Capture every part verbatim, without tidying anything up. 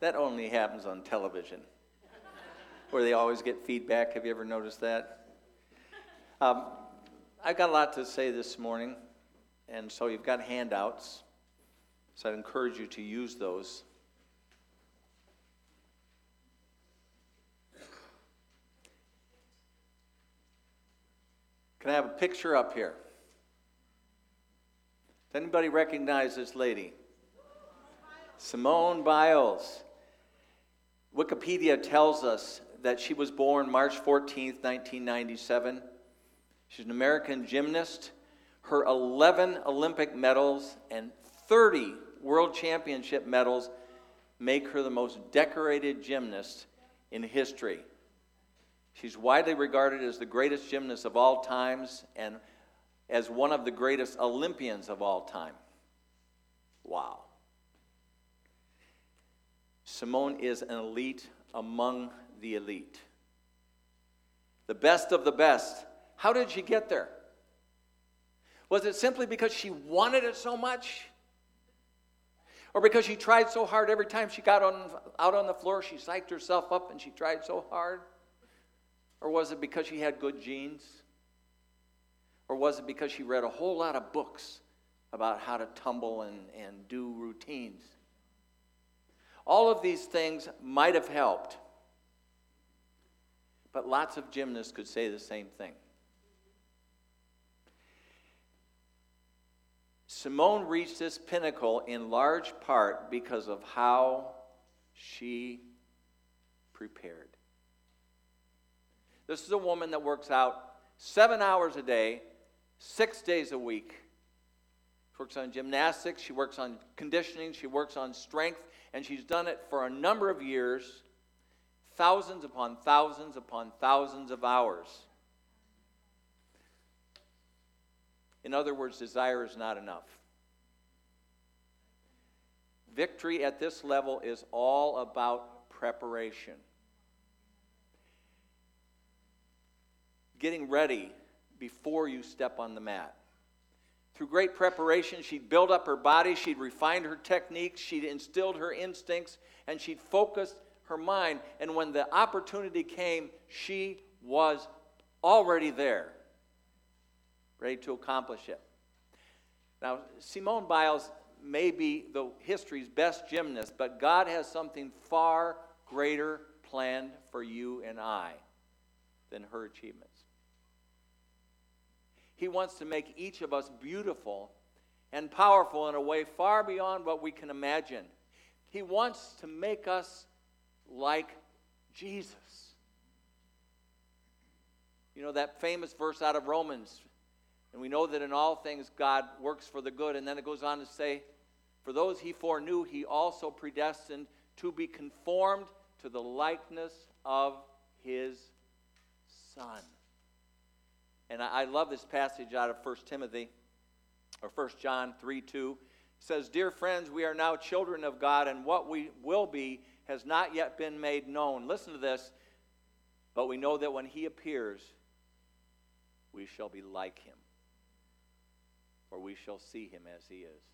That only happens on television, where they always get feedback. Have you ever noticed that? Um, I've got a lot to say this morning, and so you've got handouts, so I'd encourage you to use those. Can I have a picture up here? Does anybody recognize this lady? Simone Biles. Wikipedia tells us that she was born March fourteenth, nineteen ninety-seven. She's an American gymnast. Her eleven Olympic medals and thirty World Championship medals make her the most decorated gymnast in history. She's widely regarded as the greatest gymnast of all times and as one of the greatest Olympians of all time. Wow. Simone is an elite among the elite. The best of the best. How did she get there? Was it simply because she wanted it so much? Or because she tried so hard every time she got on, out on the floor, she psyched herself up and she tried so hard? Or was it because she had good genes? Or was it because she read a whole lot of books about how to tumble and, and do routines? All of these things might have helped, but lots of gymnasts could say the same thing. Simone reached this pinnacle in large part because of how she prepared. This is a woman that works out seven hours a day, six days a week. She works on gymnastics, she works on conditioning, she works on strength, and she's done it for a number of years, thousands upon thousands upon thousands of hours. In other words, desire is not enough. Victory at this level is all about preparation. Getting ready before you step on the mat. Through great preparation, she'd build up her body, she'd refined her techniques, she'd instilled her instincts, and she'd focused her mind. And when the opportunity came, she was already there, ready to accomplish it. Now, Simone Biles may be the history's best gymnast, but God has something far greater planned for you and I than her achievements. He wants to make each of us beautiful and powerful in a way far beyond what we can imagine. He wants to make us like Jesus. You know that famous verse out of Romans, and we know that in all things God works for the good, and then it goes on to say, for those he foreknew, he also predestined to be conformed to the likeness of his Son. And I love this passage out of First Timothy, or First John three two. It says, dear friends, we are now children of God, and what we will be has not yet been made known. Listen to this. But we know that when he appears, we shall be like him, for we shall see him as he is.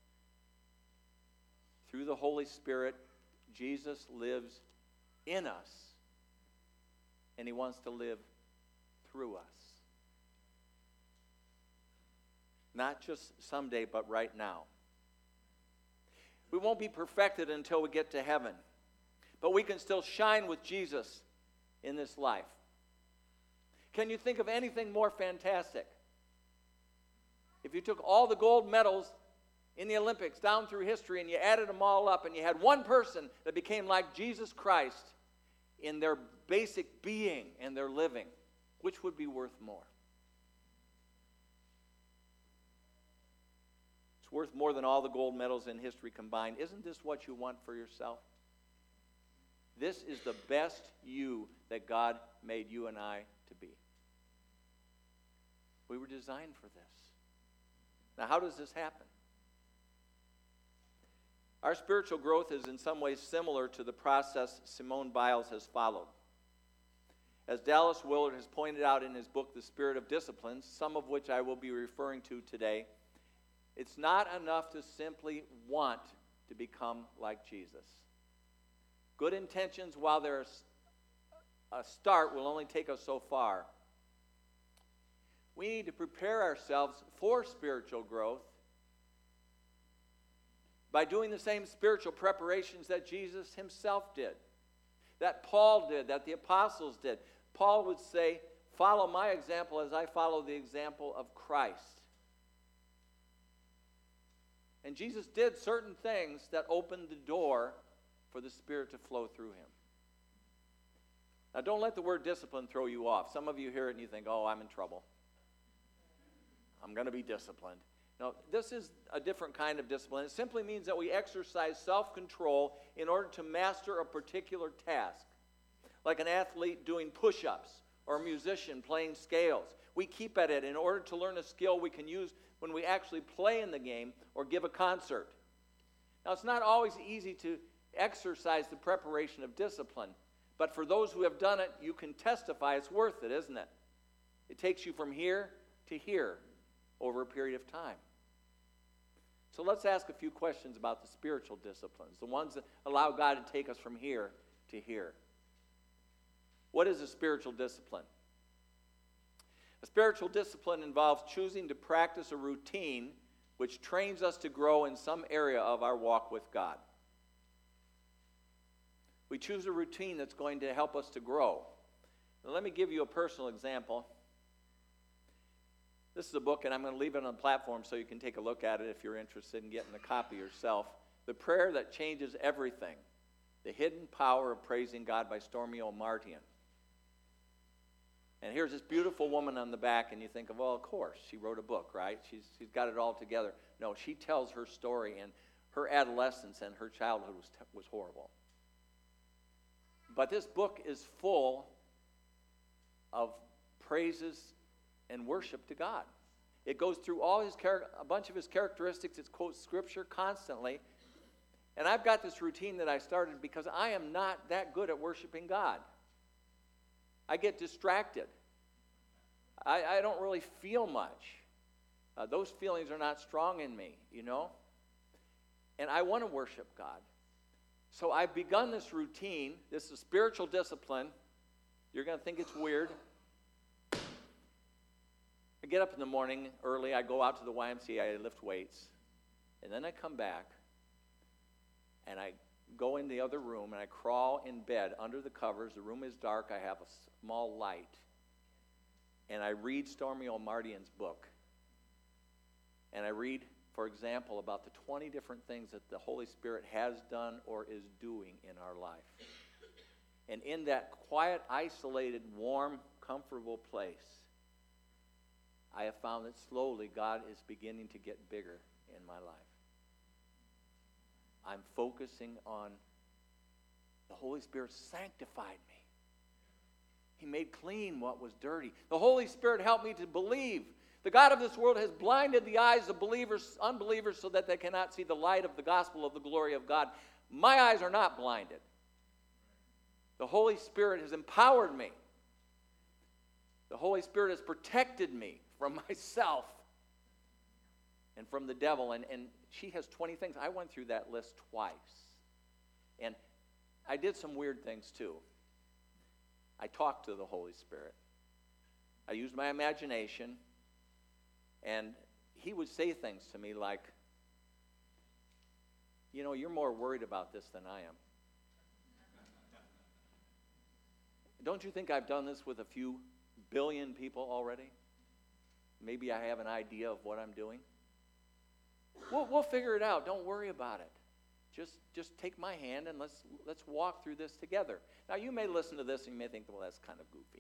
Through the Holy Spirit, Jesus lives in us, and he wants to live through us. Not just someday, but right now. We won't be perfected until we get to heaven, but we can still shine with Jesus in this life. Can you think of anything more fantastic? If you took all the gold medals in the Olympics down through history and you added them all up and you had one person that became like Jesus Christ in their basic being and their living, which would be worth more? It's worth more than all the gold medals in history combined. Isn't this what you want for yourself? This is the best you that God made you and I to be. We were designed for this. Now, how does this happen? Our spiritual growth is in some ways similar to the process Simone Biles has followed. As Dallas Willard has pointed out in his book, The Spirit of Disciplines, some of which I will be referring to today, it's not enough to simply want to become like Jesus. Good intentions, while they're a start, will only take us so far. We need to prepare ourselves for spiritual growth by doing the same spiritual preparations that Jesus himself did, that Paul did, that the apostles did. Paul would say, follow my example as I follow the example of Christ. And Jesus did certain things that opened the door for the Spirit to flow through him. Now, don't let the word discipline throw you off. Some of you hear it and you think, oh, I'm in trouble. I'm going to be disciplined. No, this is a different kind of discipline. It simply means that we exercise self-control in order to master a particular task. Like an athlete doing push-ups or a musician playing scales. We keep at it in order to learn a skill we can use when we actually play in the game or give a concert. Now, it's not always easy to exercise the preparation of discipline, but for those who have done it, you can testify it's worth it, isn't it? It takes you from here to here over a period of time. So let's ask a few questions about the spiritual disciplines, the ones that allow God to take us from here to here. What is a spiritual discipline? A spiritual discipline involves choosing to practice a routine which trains us to grow in some area of our walk with God. We choose a routine that's going to help us to grow. Now, let me give you a personal example. This is a book, and I'm going to leave it on the platform so you can take a look at it if you're interested in getting a copy yourself. The Prayer That Changes Everything, The Hidden Power of Praising God by Stormy Omartian. And here's this beautiful woman on the back, and you think, of, well, of course, she wrote a book, right? She's, she's got it all together. No, she tells her story, and her adolescence and her childhood was, was horrible. But this book is full of praises and worship to God. It goes through all his char- a bunch of his characteristics. It quotes Scripture constantly. And I've got this routine that I started because I am not that good at worshiping God. I get distracted. I, I don't really feel much. Uh, those feelings are not strong in me, you know. And I want to worship God. So I've begun this routine. This is a spiritual discipline. You're going to think it's weird. I get up in the morning early. I go out to the Y M C A. I lift weights. And then I come back. And I go in the other room. And I crawl in bed under the covers. The room is dark. I have a small light. And I read Stormy Omartian's book. And I read, for example, about the twenty different things that the Holy Spirit has done or is doing in our life. And in that quiet, isolated, warm, comfortable place, I have found that slowly God is beginning to get bigger in my life. I'm focusing on the Holy Spirit sanctified me. He made clean what was dirty. The Holy Spirit helped me to believe. The God of this world has blinded the eyes of believers, unbelievers, so that they cannot see the light of the gospel of the glory of God. My eyes are not blinded. The Holy Spirit has empowered me. The Holy Spirit has protected me from myself and from the devil. And, and she has twenty things. I went through that list twice. And I did some weird things too. I talked to the Holy Spirit. I used my imagination. And he would say things to me like, you know, you're more worried about this than I am. Don't you think I've done this with a few billion people already? Maybe I have an idea of what I'm doing. We'll, we'll figure it out. Don't worry about it. Just, just take my hand and let's, let's walk through this together. Now, you may listen to this and you may think, well, that's kind of goofy.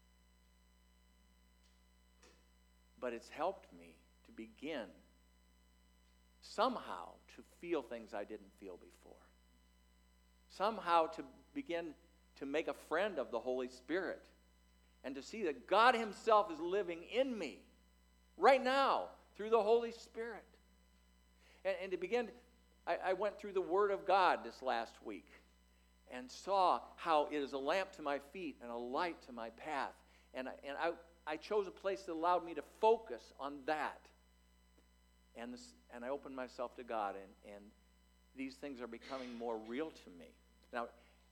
But it's helped me to begin somehow to feel things I didn't feel before. Somehow to begin to make a friend of the Holy Spirit and to see that God himself is living in me right now through the Holy Spirit. And, and to begin, I, I went through the Word of God this last week and saw how it is a lamp to my feet and a light to my path. And, I, and I... I chose a place that allowed me to focus on that. And, this, and I opened myself to God, and, and these things are becoming more real to me. Now,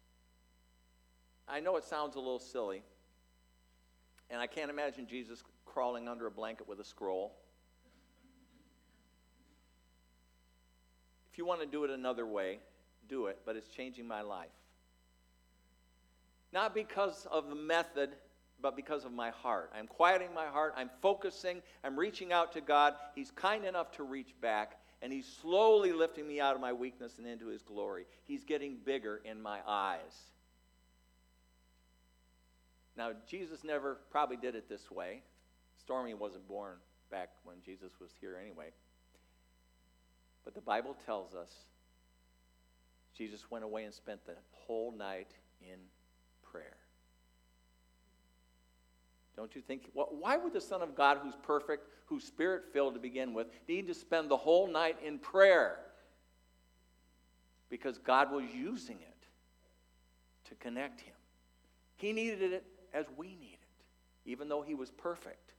I know it sounds a little silly, and I can't imagine Jesus crawling under a blanket with a scroll. If you want to do it another way, do it, but it's changing my life. Not because of the method, but because of my heart. I'm quieting my heart, I'm focusing, I'm reaching out to God. He's kind enough to reach back, and He's slowly lifting me out of my weakness and into His glory. He's getting bigger in my eyes. Now, Jesus never probably did it this way. Stormy wasn't born back when Jesus was here anyway. But the Bible tells us Jesus went away and spent the whole night in prayer. Don't you think? Well, why would the Son of God, who's perfect, who's Spirit-filled to begin with, need to spend the whole night in prayer? Because God was using it to connect Him. He needed it as we need it, even though He was perfect.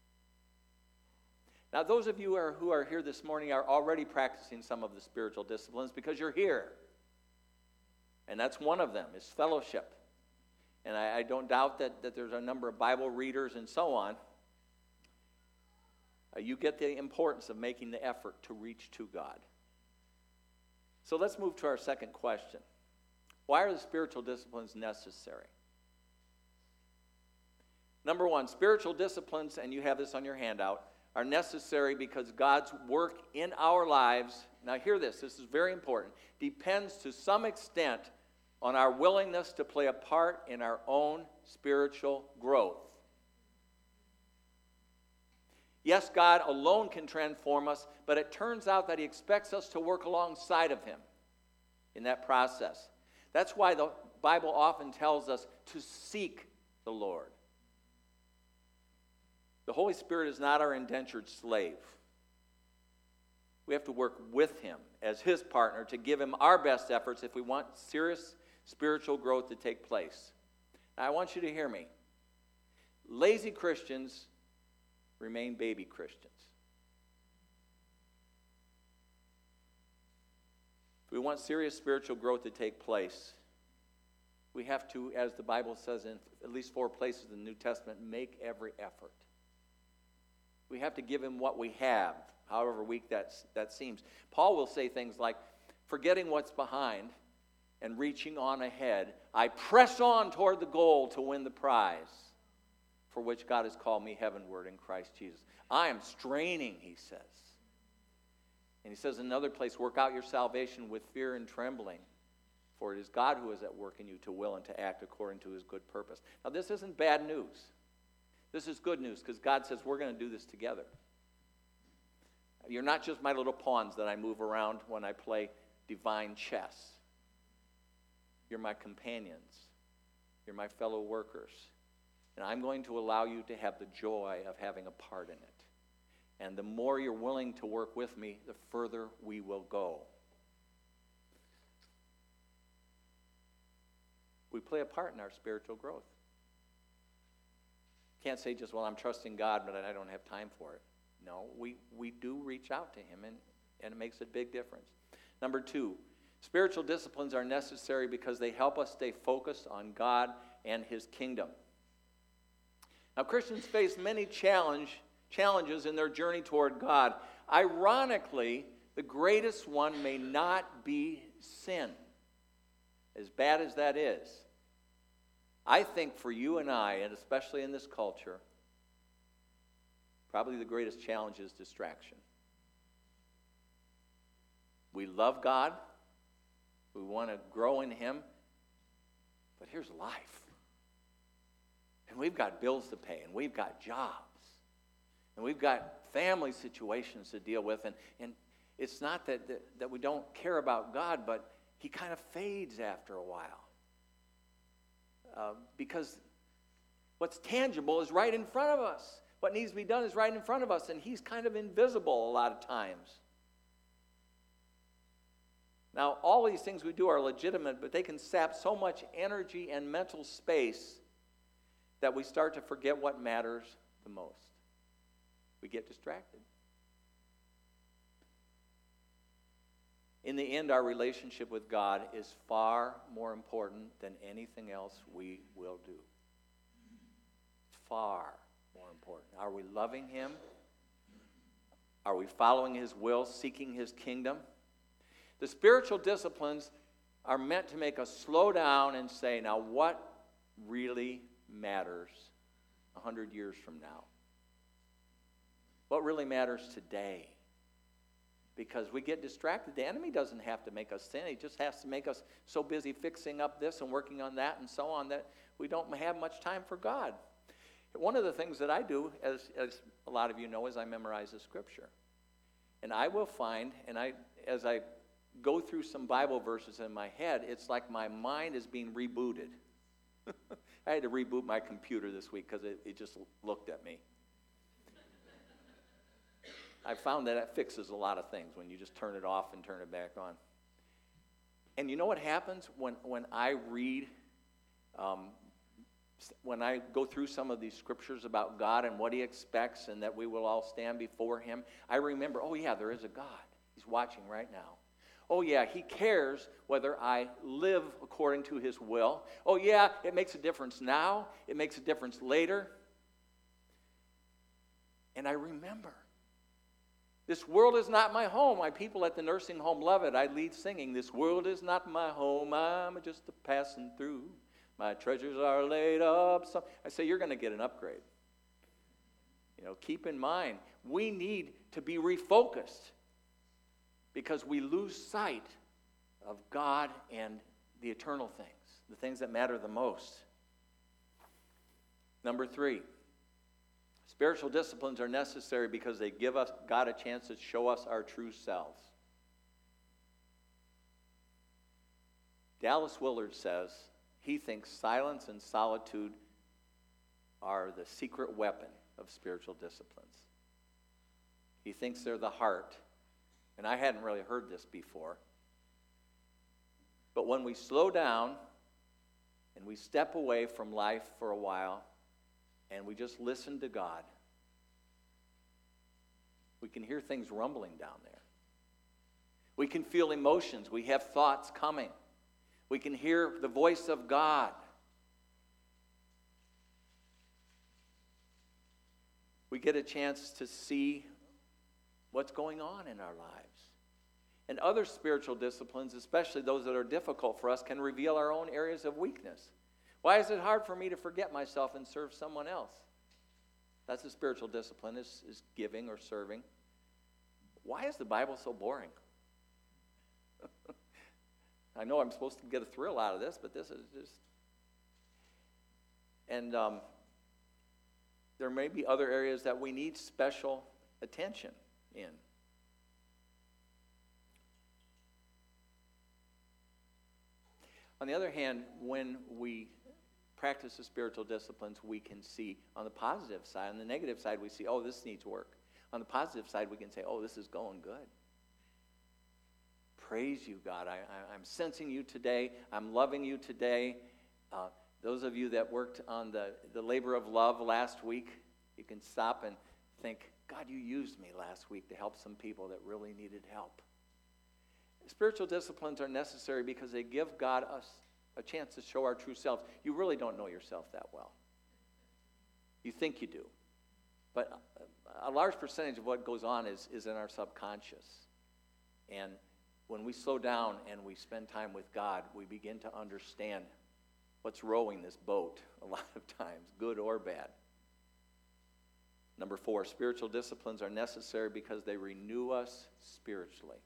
Now, those of you who are, who are here this morning are already practicing some of the spiritual disciplines because you're here. And that's one of them, is fellowship. And I, I don't doubt that, that there's a number of Bible readers and so on. Uh, you get the importance of making the effort to reach to God. So let's move to our second question. Why are the spiritual disciplines necessary? Number one, spiritual disciplines, and you have this on your handout, are necessary because God's work in our lives, now hear this, this is very important, depends to some extent on our willingness to play a part in our own spiritual growth. Yes, God alone can transform us, but it turns out that He expects us to work alongside of Him in that process. That's why the Bible often tells us to seek the Lord. The Holy Spirit is not our indentured slave. We have to work with Him as His partner to give Him our best efforts if we want serious spiritual growth to take place. Now, I want you to hear me. Lazy Christians remain baby Christians. If we want serious spiritual growth to take place, we have to, as the Bible says in at least four places in the New Testament, make every effort. We have to give Him what we have, however weak that, that seems. Paul will say things like, forgetting what's behind and reaching on ahead, I press on toward the goal to win the prize for which God has called me heavenward in Christ Jesus. I am straining, he says. And he says in another place, work out your salvation with fear and trembling, for it is God who is at work in you to will and to act according to His good purpose. Now, this isn't bad news. This is good news because God says we're going to do this together. You're not just my little pawns that I move around when I play divine chess. You're my companions. You're my fellow workers. And I'm going to allow you to have the joy of having a part in it. And the more you're willing to work with me, the further we will go. We play a part in our spiritual growth. Can't say just, well, I'm trusting God, but I don't have time for it. No, we, we do reach out to Him, and, and it makes a big difference. Number two, spiritual disciplines are necessary because they help us stay focused on God and His kingdom. Now, Christians face many challenge, challenges in their journey toward God. Ironically, the greatest one may not be sin, as bad as that is. I think for you and I, and especially in this culture, probably the greatest challenge is distraction. We love God. We want to grow in Him. But here's life. And we've got bills to pay, and we've got jobs, and we've got family situations to deal with. And, and it's not that, that, that we don't care about God, but He kind of fades after a while. Uh, because what's tangible is right in front of us. What needs to be done is right in front of us, and He's kind of invisible a lot of times. Now, all these things we do are legitimate, but they can sap so much energy and mental space that we start to forget what matters the most. We get distracted. In the end, our relationship with God is far more important than anything else we will do. Far more important. Are we loving Him? Are we following His will, seeking His kingdom? The spiritual disciplines are meant to make us slow down and say, now what really matters a hundred years from now? What really matters today? Because we get distracted. The enemy doesn't have to make us sin. He just has to make us so busy fixing up this and working on that and so on that we don't have much time for God. One of the things that I do, as, as a lot of you know, is I memorize the Scripture. And I will find, and I as I go through some Bible verses in my head, it's like my mind is being rebooted. I had to reboot my computer this week because it, it just looked at me. I found that it fixes a lot of things when you just turn it off and turn it back on. And you know what happens when, when I read, um, when I go through some of these scriptures about God and what He expects and that we will all stand before Him, I remember, oh yeah, there is a God. He's watching right now. Oh yeah, He cares whether I live according to His will. Oh yeah, it makes a difference now. It makes a difference later. And I remember. This world is not my home. My people at the nursing home love it. I lead singing, this world is not my home. I'm just a passing through. My treasures are laid up. So I say, you're going to get an upgrade. You know, keep in mind, we need to be refocused because we lose sight of God and the eternal things, the things that matter the most. Number three. Spiritual disciplines are necessary because they give us God a chance to show us our true selves. Dallas Willard says he thinks silence and solitude are the secret weapon of spiritual disciplines. He thinks they're the heart. And I hadn't really heard this before. But when we slow down and we step away from life for a while, and we just listen to God, we can hear things rumbling down there. We can feel emotions. We have thoughts coming. We can hear the voice of God. We get a chance to see what's going on in our lives. And other spiritual disciplines, especially those that are difficult for us, can reveal our own areas of weakness. Why is it hard for me to forget myself and serve someone else? That's a spiritual discipline, is, is giving or serving. Why is the Bible so boring? I know I'm supposed to get a thrill out of this, but this is just... And um, there may be other areas that we need special attention in. On the other hand, when we practice the spiritual disciplines, we can see on the positive side. On the negative side, we see, oh, this needs work. On the positive side, we can say, oh, this is going good. Praise you, God. I, I, I'm sensing you today. I'm loving you today. Uh, those of you that worked on the, the labor of love last week, you can stop and think, God, you used me last week to help some people that really needed help. Spiritual disciplines are necessary because they give God us a chance to show our true selves. You really don't know yourself that well. You think you do. But a large percentage of what goes on is, is in our subconscious. And when we slow down and we spend time with God, we begin to understand what's rowing this boat a lot of times, good or bad. Number four, spiritual disciplines are necessary because they renew us spiritually.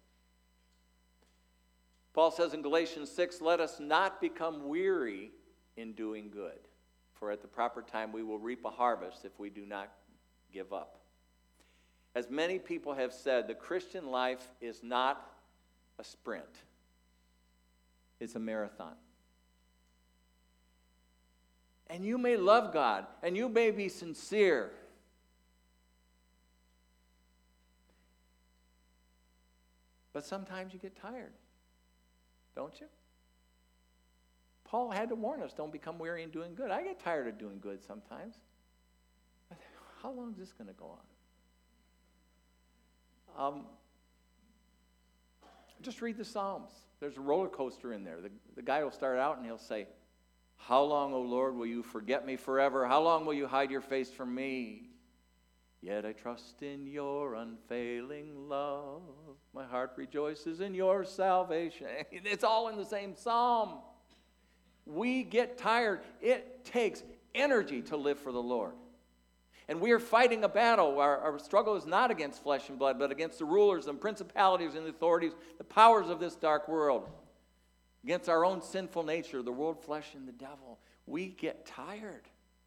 Paul says in Galatians six, let us not become weary in doing good, for at the proper time we will reap a harvest if we do not give up. As many people have said, the Christian life is not a sprint. It's a marathon. And you may love God, and you may be sincere. But sometimes you get tired. Don't you? Paul had to warn us, don't become weary in doing good. I get tired of doing good sometimes. How long is this going to go on? Um, Just read the Psalms. There's a roller coaster in there. The, the guy will start out and he'll say, how long, O Lord, will you forget me forever? How long will you hide your face from me? Yet I trust in your unfailing love. My heart rejoices in your salvation. It's all in the same psalm. We get tired. It takes energy to live for the Lord. And we are fighting a battle. Our, our struggle is not against flesh and blood, but against the rulers and principalities and authorities, the powers of this dark world, against our own sinful nature, the world, flesh, and the devil. We get tired.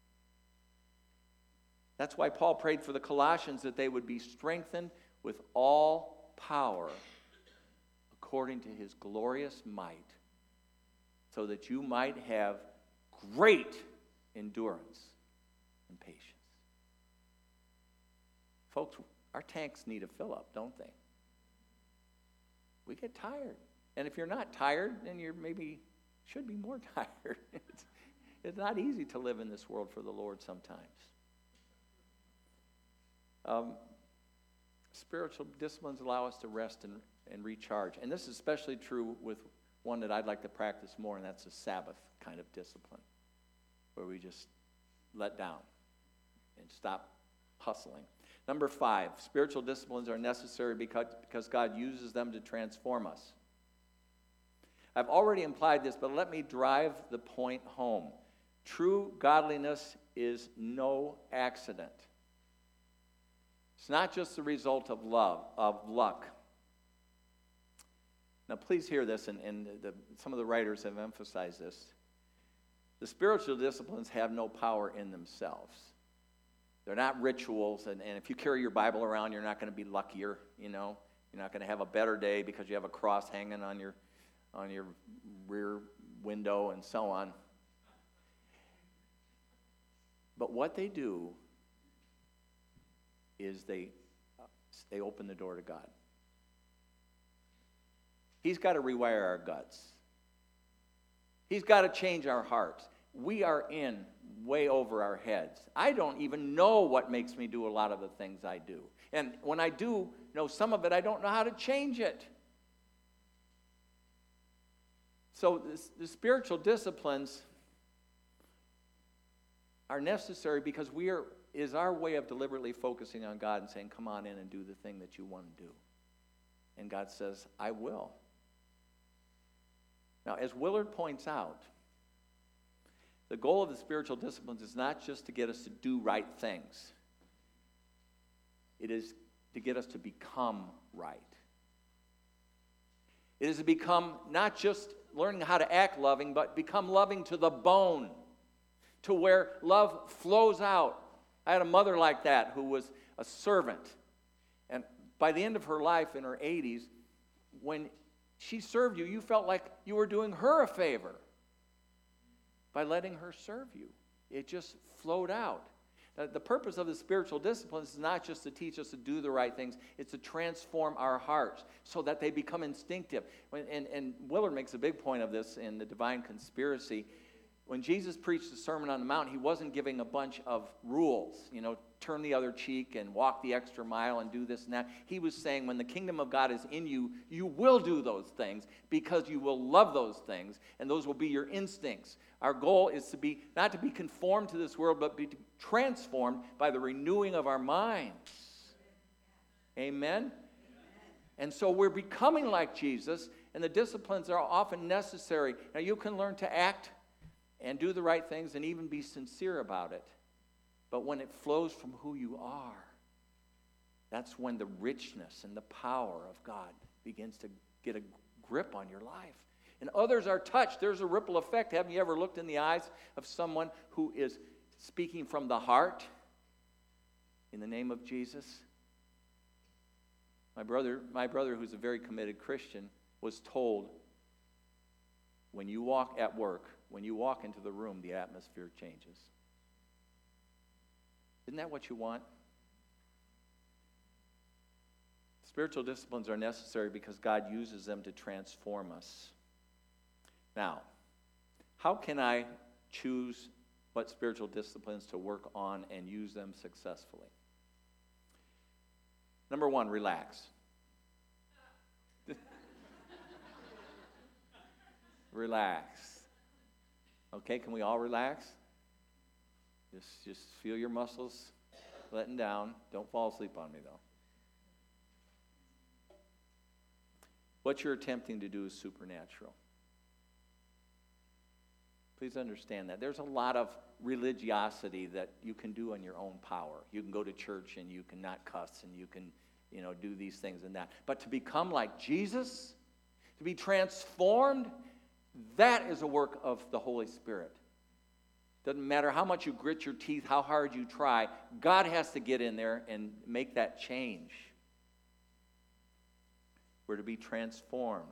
That's why Paul prayed for the Colossians that they would be strengthened with all power according to his glorious might, so that you might have great endurance and patience. Folks, our tanks need a fill-up, don't they? We get tired. And if you're not tired, then you're maybe should be more tired. It's, it's not easy to live in this world for the Lord sometimes. Um, spiritual disciplines allow us to rest and, and recharge. And this is especially true with one that I'd like to practice more, and that's a Sabbath kind of discipline, where we just let down and stop hustling. Number five, spiritual disciplines are necessary because, because God uses them to transform us. I've already implied this, but let me drive the point home. True godliness is no accident. It's not just the result of love, of luck. Now, please hear this, and, and the, some of the writers have emphasized this. The spiritual disciplines have no power in themselves. They're not rituals, and, and if you carry your Bible around, you're not going to be luckier, you know. You're not going to have a better day because you have a cross hanging on your on your rear window and so on. But what they do is they, they open the door to God. He's got to rewire our guts. He's got to change our hearts. We are in way over our heads. I don't even know what makes me do a lot of the things I do. And when I do know some of it, I don't know how to change it. So this, the spiritual disciplines are necessary because we are is our way of deliberately focusing on God and saying, come on in and do the thing that you want to do. And God says, I will. Now, as Willard points out, the goal of the spiritual disciplines is not just to get us to do right things. It is to get us to become right. It is to become not just learning how to act loving, but become loving to the bone, to where love flows out. I had a mother like that who was a servant. And by the end of her life, in her eighties, when she served you, you felt like you were doing her a favor by letting her serve you. It just flowed out. Now, the purpose of the spiritual disciplines is not just to teach us to do the right things, it's to transform our hearts so that they become instinctive. When, and, and Willard makes a big point of this in The Divine Conspiracy. When Jesus preached the Sermon on the Mount, he wasn't giving a bunch of rules, you know, turn the other cheek and walk the extra mile and do this and that. He was saying when the kingdom of God is in you, you will do those things because you will love those things, and those will be your instincts. Our goal is to be, not to be conformed to this world, but be transformed by the renewing of our minds. Amen? And so we're becoming like Jesus, and the disciplines are often necessary. Now, you can learn to act and do the right things and even be sincere about it. But when it flows from who you are, that's when the richness and the power of God begins to get a grip on your life. And others are touched. There's a ripple effect. Haven't you ever looked in the eyes of someone who is speaking from the heart in the name of Jesus? My brother, my brother, who's a very committed Christian, was told, when you walk at work, when you walk into the room, the atmosphere changes. Isn't that what you want? Spiritual disciplines are necessary because God uses them to transform us. Now, how can I choose what spiritual disciplines to work on and use them successfully? Number one, relax. Relax. Okay, can we all relax? Just, just feel your muscles letting down. Don't fall asleep on me, though. What you're attempting to do is supernatural. Please understand that. There's a lot of religiosity that you can do on your own power. You can go to church and you can not cuss and you can, you know, do these things and that. But to become like Jesus, to be transformed, that is a work of the Holy Spirit. Doesn't matter how much you grit your teeth, how hard you try, God has to get in there and make that change. We're to be transformed.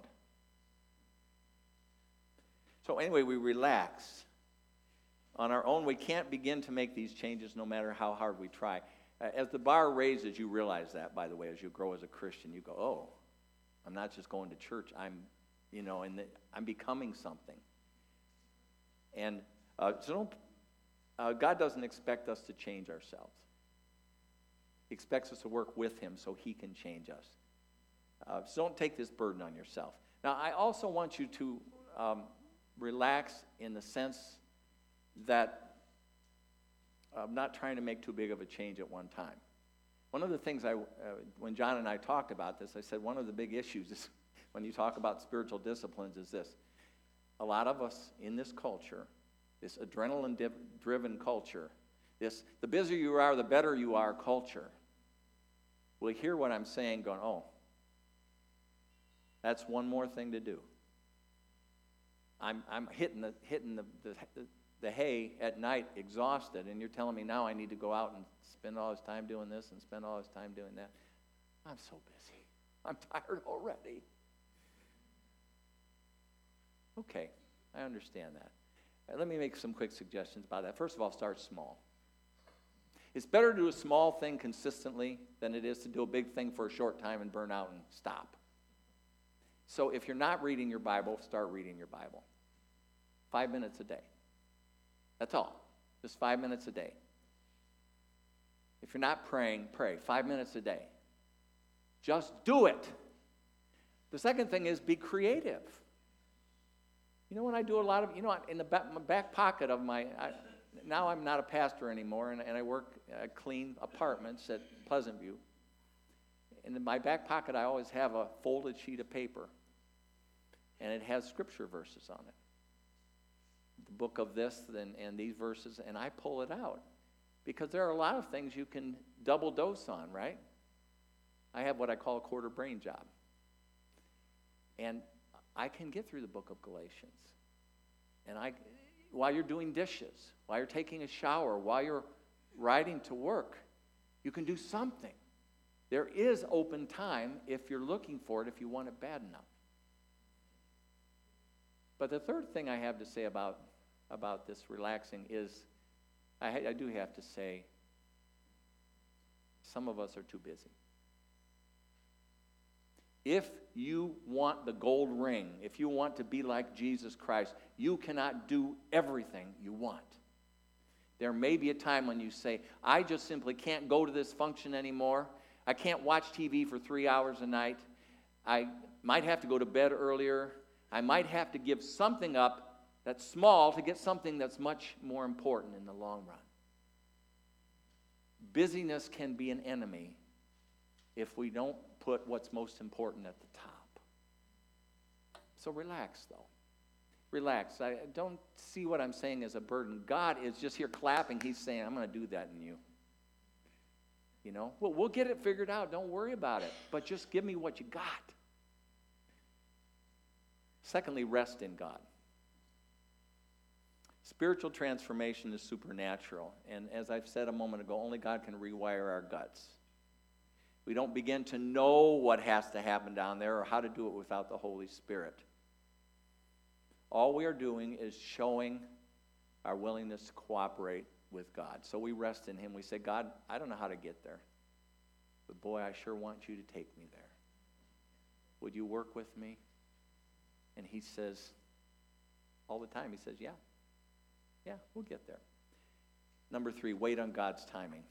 So anyway, we relax. On our own, we can't begin to make these changes no matter how hard we try. As the bar raises, you realize that, by the way, as you grow as a Christian. You go, oh, I'm not just going to church. I'm, you know, and I'm becoming something. And uh, so don't, uh, God doesn't expect us to change ourselves. He expects us to work with him so he can change us. Uh, so don't take this burden on yourself. Now, I also want you to um, relax in the sense that I'm not trying to make too big of a change at one time. One of the things I, uh, when John and I talked about this, I said one of the big issues is when you talk about spiritual disciplines is this. A lot of us in this culture, this adrenaline-driven culture, this the busier you are, the better you are culture, will hear what I'm saying going, oh, that's one more thing to do. I'm I'm hitting the hitting the, the, the, the hay at night exhausted, and you're telling me now I need to go out and spend all this time doing this and spend all this time doing that. I'm so busy. I'm tired already. Okay, I understand that. Uh, let me make some quick suggestions about that. First of all, start small. It's better to do a small thing consistently than it is to do a big thing for a short time and burn out and stop. So if you're not reading your Bible, start reading your Bible. Five minutes a day. That's all. Just five minutes a day. If you're not praying, pray. Five minutes a day. Just do it. The second thing is be creative. You know, when I do a lot of, you know, in the back, my back pocket of my, I, now I'm not a pastor anymore, and, and I work, I clean apartments at Pleasant View. And in my back pocket, I always have a folded sheet of paper, and it has scripture verses on it. The book of this and, and these verses, and I pull it out because there are a lot of things you can double dose on, right? I have what I call a quarter brain job. And I can get through the book of Galatians. And I, while you're doing dishes, while you're taking a shower, while you're riding to work, you can do something. There is open time if you're looking for it, if you want it bad enough. But the third thing I have to say about, about this relaxing is, I, I do have to say, some of us are too busy. If you want the gold ring, if you want to be like Jesus Christ, you cannot do everything you want. There may be a time when you say, I just simply can't go to this function anymore. I can't watch T V for three hours a night. I might have to go to bed earlier. I might have to give something up that's small to get something that's much more important in the long run. Busyness can be an enemy if we don't put what's most important at the top. So relax, though. Relax. I don't see what I'm saying as a burden. God is just here clapping. He's saying, I'm going to do that in you. You know, well, we'll get it figured out. Don't worry about it. But just give me what you got. Secondly, rest in God. Spiritual transformation is supernatural. And as I've said a moment ago, only God can rewire our guts. We don't begin to know what has to happen down there or how to do it without the Holy Spirit. All we are doing is showing our willingness to cooperate with God. So we rest in him. We say, God, I don't know how to get there, but boy, I sure want you to take me there. Would you work with me? And he says, all the time, he says, yeah, yeah, we'll get there. Number three, wait on God's timing.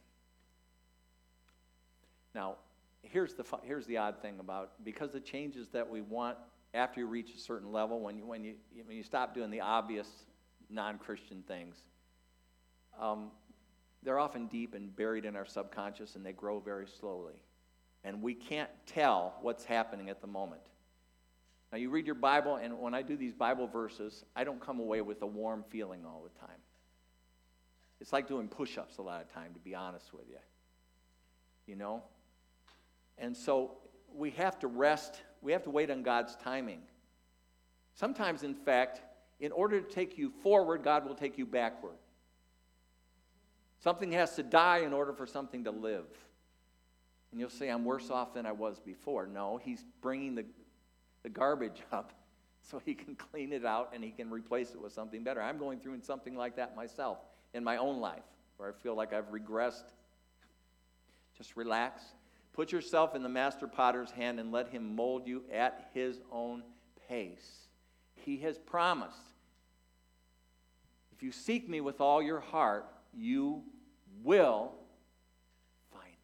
Now, here's the here's the odd thing about, because the changes that we want after you reach a certain level, when you, when you, when you stop doing the obvious non-Christian things, um, they're often deep and buried in our subconscious, and they grow very slowly. And we can't tell what's happening at the moment. Now, you read your Bible, and when I do these Bible verses, I don't come away with a warm feeling all the time. It's like doing push-ups a lot of time, to be honest with you. You know? And so we have to rest. We have to wait on God's timing. Sometimes, in fact, in order to take you forward, God will take you backward. Something has to die in order for something to live. And you'll say, I'm worse off than I was before. No, he's bringing the, the garbage up so he can clean it out and he can replace it with something better. I'm going through something like that myself in my own life, where I feel like I've regressed. Just relax. Put yourself in the master potter's hand and let him mold you at his own pace. He has promised, if you seek me with all your heart, you will find me.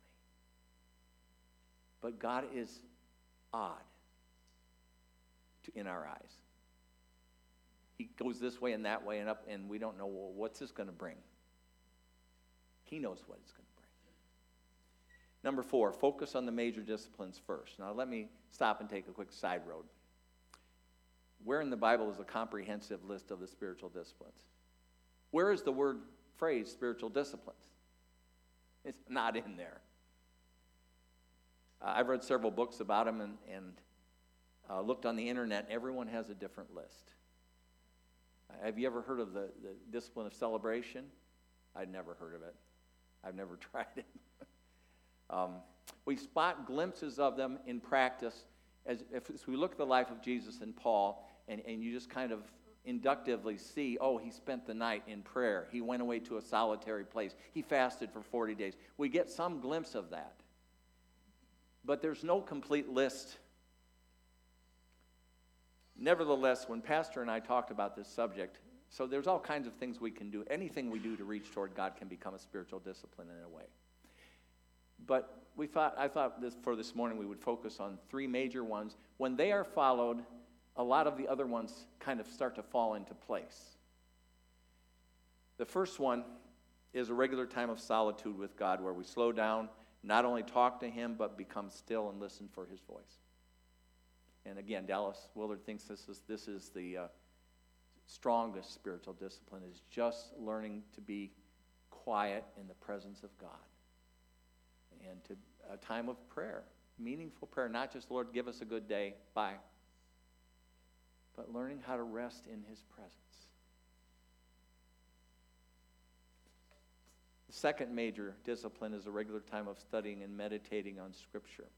But God is odd to, in our eyes. He goes this way and that way and up, and we don't know, well, what's this going to bring? He knows what it's going to bring. Number four, focus on the major disciplines first. Now let me stop and take a quick side road. Where in the Bible is a comprehensive list of the spiritual disciplines? Where is the word phrase spiritual disciplines? It's not in there. Uh, I've read several books about them and, and uh, looked on the internet. Everyone has a different list. Uh, have you ever heard of the, the discipline of celebration? I'd never heard of it. I've never tried it. um, we spot glimpses of them in practice as if as we look at the life of Jesus and Paul, and, and you just kind of inductively see, oh, he spent the night in prayer. He went away to a solitary place. He fasted for forty days. We get some glimpse of that. But there's no complete list. Nevertheless, when Pastor and I talked about this subject, so there's all kinds of things we can do. Anything we do to reach toward God can become a spiritual discipline in a way. But we thought, I thought this, for this morning we would focus on three major ones. When they are followed, a lot of the other ones kind of start to fall into place. The first one is a regular time of solitude with God, where we slow down, not only talk to him, but become still and listen for his voice. And again, Dallas Willard thinks this is, this is the uh, strongest spiritual discipline, is just learning to be quiet in the presence of God. And to a time of prayer, meaningful prayer, not just, Lord, give us a good day, bye. But learning how to rest in his presence. The second major discipline is a regular time of studying and meditating on Scripture.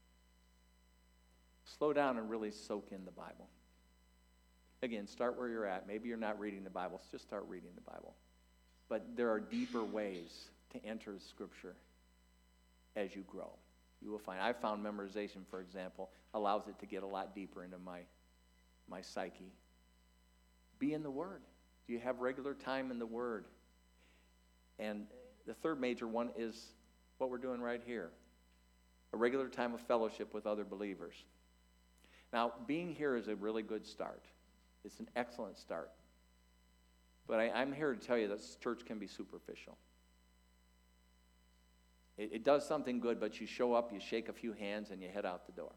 Slow down and really soak in the Bible. Again, start where you're at. Maybe you're not reading the Bible. Just start reading the Bible. But there are deeper ways to enter Scripture as you grow. You will find, I found memorization, for example, allows it to get a lot deeper into my my psyche. Be in the Word. Do you have regular time in the Word? And the third major one is what we're doing right here. A regular time of fellowship with other believers. Now, being here is a really good start. It's an excellent start. But I, I'm here to tell you that church can be superficial. It, it does something good, but you show up, you shake a few hands, and you head out the door.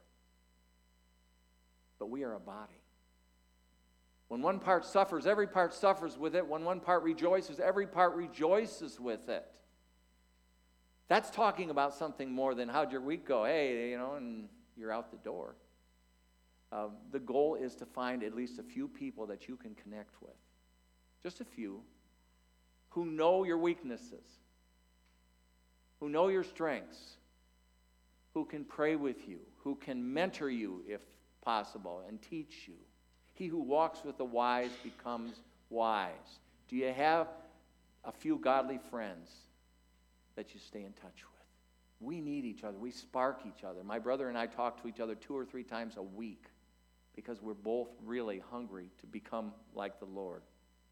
But we are a body. When one part suffers, every part suffers with it. When one part rejoices, every part rejoices with it. That's talking about something more than how'd your week go? Hey, you know, and you're out the door. Uh, the goal is to find at least a few people that you can connect with. Just a few who know your weaknesses, who know your strengths, who can pray with you, who can mentor you if possible and teach you. He who walks with the wise becomes wise. Do you have a few godly friends that you stay in touch with? We need each other. We spark each other. My brother and I talk to each other two or three times a week because we're both really hungry to become like the Lord.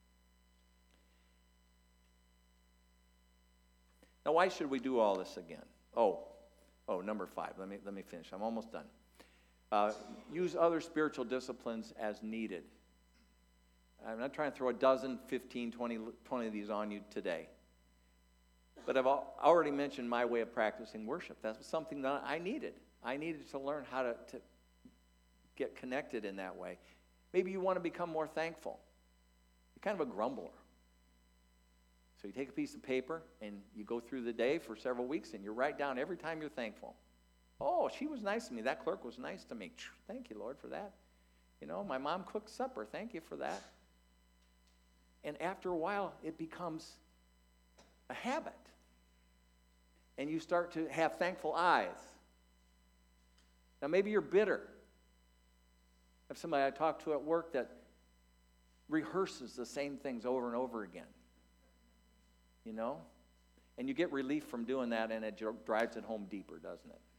Now, why should we do all this again? Oh, oh, number five. Let me let me finish. I'm almost done. Uh, use other spiritual disciplines as needed. I'm not trying to throw a dozen, fifteen, twenty, twenty of these on you today. But I've already mentioned my way of practicing worship. That's something that I needed. I needed to learn how to, to get connected in that way. Maybe you want to become more thankful. You're kind of a grumbler. So you take a piece of paper and you go through the day for several weeks and you write down every time you're thankful. Oh, she was nice to me. That clerk was nice to me. Thank you, Lord, for that. You know, my mom cooked supper. Thank you for that. And after a while, it becomes a habit. And you start to have thankful eyes. Now, maybe you're bitter. I have somebody I talk to at work that rehearses the same things over and over again. You know? And you get relief from doing that, and it drives it home deeper, doesn't it?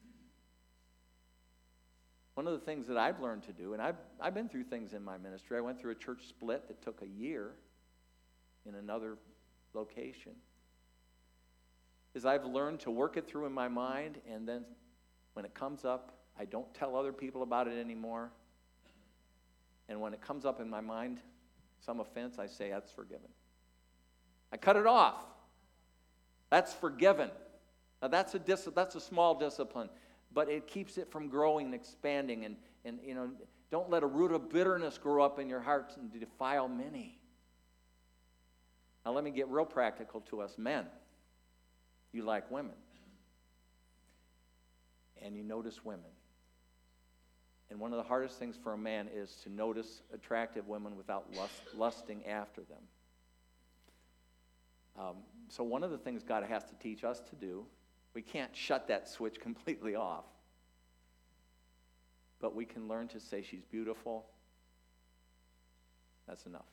One of the things that I've learned to do, and I've, I've been through things in my ministry. I went through a church split that took a year in another location, is I've learned to work it through in my mind, and then when it comes up, I don't tell other people about it anymore. And when it comes up in my mind, some offense, I say, that's forgiven. I cut it off. That's forgiven. Now that's a dis- that's a small discipline, but it keeps it from growing and expanding. And, and you know, don't let a root of bitterness grow up in your hearts and defile many. Now let me get real practical to us men. You like women. And you notice women. And one of the hardest things for a man is to notice attractive women without lust, lusting after them. Um, so one of the things God has to teach us to do, we can't shut that switch completely off. But we can learn to say she's beautiful. That's enough.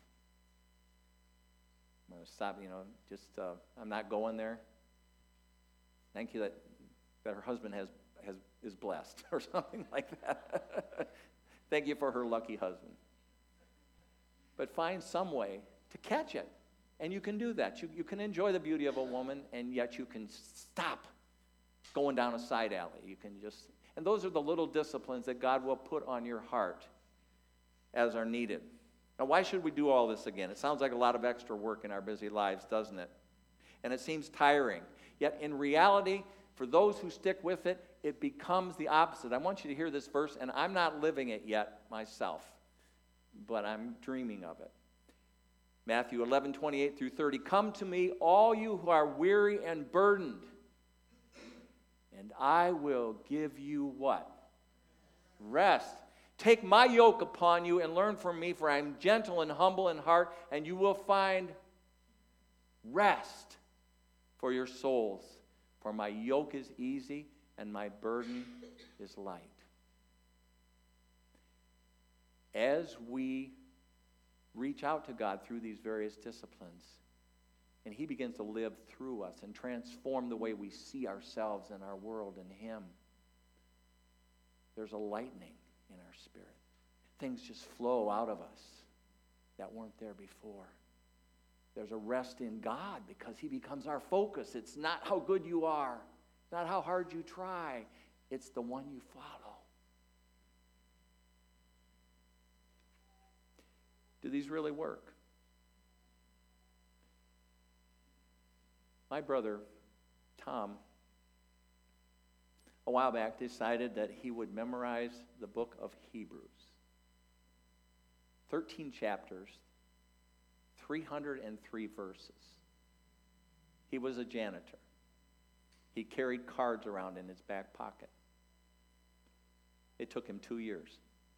I'm going to stop, you know, just, uh, I'm not going there. Thank you that, that her husband has, has is blessed or something like that. Thank you for her lucky husband. But find some way to catch it. And you can do that. You, you can enjoy the beauty of a woman, and yet you can stop going down a side alley. You can just, and those are the little disciplines that God will put on your heart as are needed. Now, why should we do all this again? It sounds like a lot of extra work in our busy lives, doesn't it? And it seems tiring. Yet in reality, for those who stick with it, it becomes the opposite. I want you to hear this verse, and I'm not living it yet myself, but I'm dreaming of it. Matthew eleven, twenty-eight through thirty. Come to me, all you who are weary and burdened, and I will give you what? Rest. Take my yoke upon you and learn from me, for I am gentle and humble in heart, and you will find rest for your souls. For my yoke is easy and my burden is light. As we reach out to God through these various disciplines, and He begins to live through us and transform the way we see ourselves and our world in Him, there's a lightening in our spirit. Things just flow out of us that weren't there before. There's a rest in God because He becomes our focus. It's not how good you are, not how hard you try. It's the one you follow. Do these really work? My brother, Tom, a while back decided that he would memorize the book of Hebrews. thirteen chapters, three hundred three verses. He was a janitor. He carried cards around in his back pocket. It took him two years.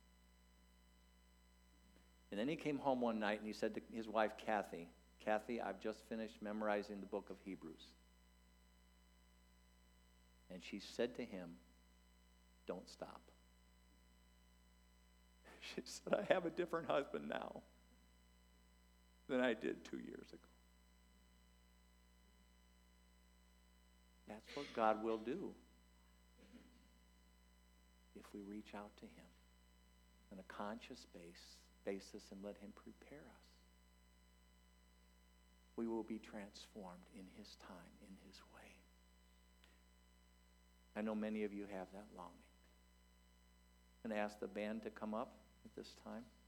And then he came home one night and he said to his wife, Kathy, Kathy, I've just finished memorizing the book of Hebrews. And she said to him, don't stop. She said, I have a different husband now than I did two years ago. That's what God will do if we reach out to Him on a conscious base, basis and let Him prepare us. We will be transformed in His time, in His way. I know many of you have that longing. I'm going to ask the band to come up at this time.